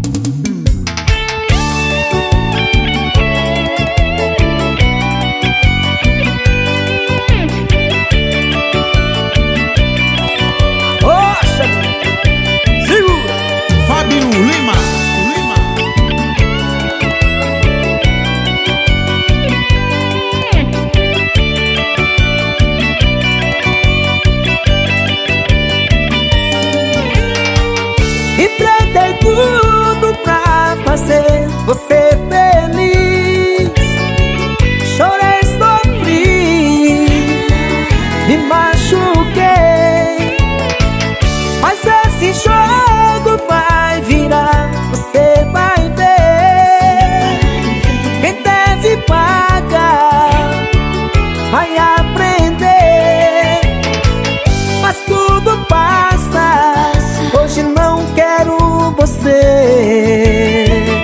Empreendei tudo pra fazer você feliz. Chorei, sofri, me machuquei, mas esse jogo vai virar, você vai ver. Quem deve pagar vai aprender, mas tudo passa. Hoje não quero você.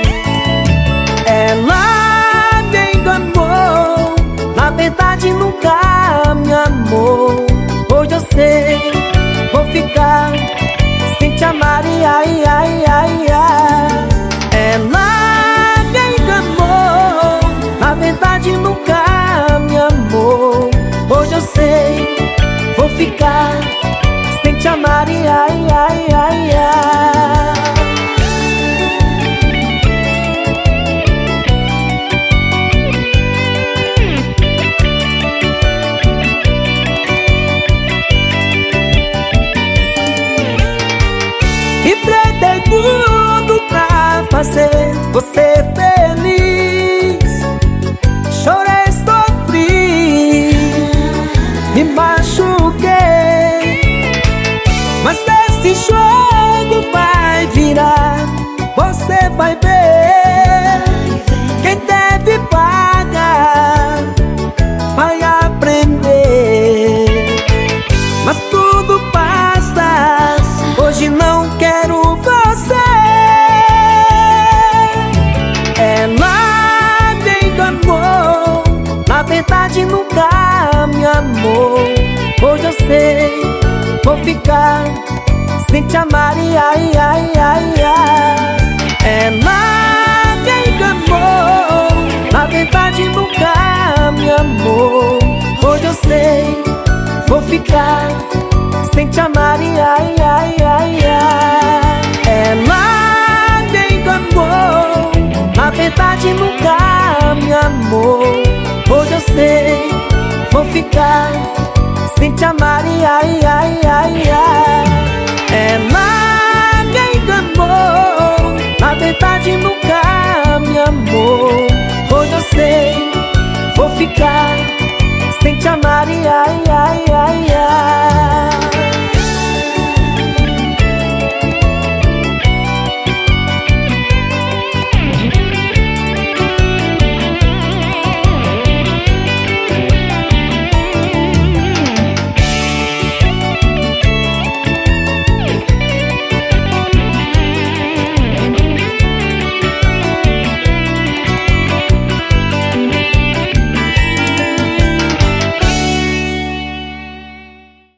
Ela me enganou, na verdade nunca me amou. Hoje eu sei, vou ficar sem te amar, ai, ai, ai, ai. Ela me enganou, na verdade nunca me amou. Hoje eu sei, vou ficar sem te amar, ai, ai, ai, ai. Empreendei tudo pra fazer você feliz. Chorei, sofri, me machuquei, mas esse jogo vai virar, você vai ver. Quem deve pagar vai aprender, mas tudo passa. Hoje não quero você. Ela me enganou, na verdade nunca me amou. Hoje eu sei, vou ficar sem te amar, ai, ai, ai, ai. Ela me enganou, na verdade nunca me amou. Hoje eu sei, vou ficar sem te amar, ai, ai, ai, ai. Ela me enganou, na verdade nunca me amou. Hoje eu sei, vou ficar sem te amar, ai, ai, ai, ai. Ela me enganou, na verdade nunca